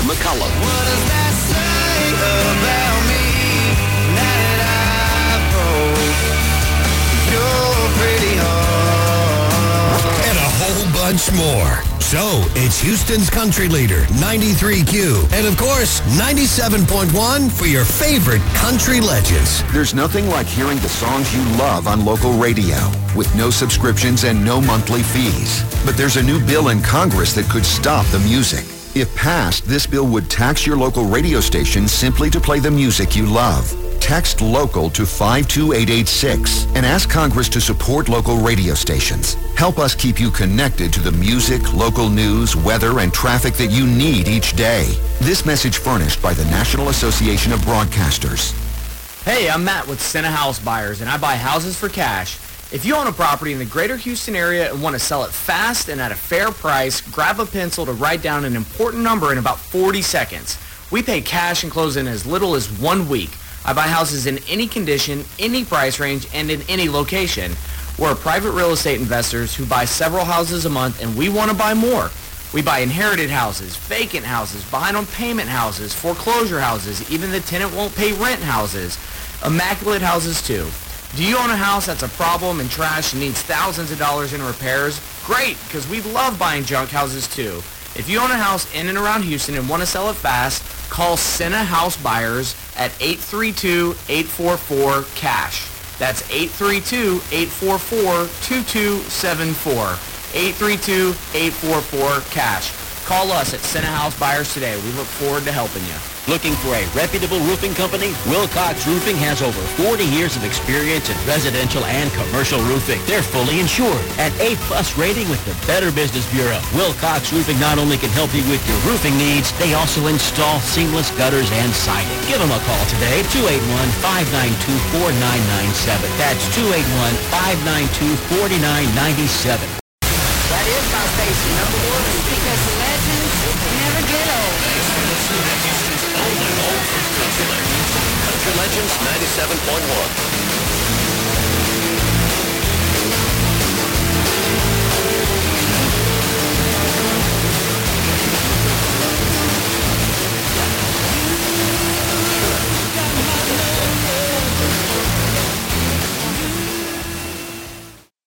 McCullum. What does that say about me now that I broke your pretty heart? And a whole bunch more. So, it's Houston's country leader, 93Q. And of course, 97.1 for your favorite country legends. There's nothing like hearing the songs you love on local radio with no subscriptions and no monthly fees. But there's a new bill in Congress that could stop the music. If passed, this bill would tax your local radio station simply to play the music you love. Text LOCAL to 52886 and ask Congress to support local radio stations. Help us keep you connected to the music, local news, weather, and traffic that you need each day. This message furnished by the National Association of Broadcasters. Hey, I'm Matt with Senna House Buyers, and I buy houses for cash. If you own a property in the greater Houston area and want to sell it fast and at a fair price, grab a pencil to write down an important number in about 40 seconds. We pay cash and close in as little as 1 week. I buy houses in any condition, any price range, and in any location. We're private real estate investors who buy several houses a month, and we want to buy more. We buy inherited houses, vacant houses, behind on payment houses, foreclosure houses, even the tenant won't pay rent houses, immaculate houses too. Do you own a house that's a problem and trash and needs thousands of dollars in repairs? Great, because we love buying junk houses too. If you own a house in and around Houston and want to sell it fast, call Senna House Buyers at 832-844-CASH. That's 832-844-2274. 832-844-CASH. Call us at Senna House Buyers today. We look forward to helping you. Looking for a reputable roofing company? Wilcox Roofing has over 40 years of experience in residential and commercial roofing. They're fully insured. An A-plus rating with the Better Business Bureau. Wilcox Roofing not only can help you with your roofing needs, they also install seamless gutters and siding. Give them a call today, 281-592-4997. That's 281-592-4997. That is my station, number one, because the legends never get old. Country Legends 97.1.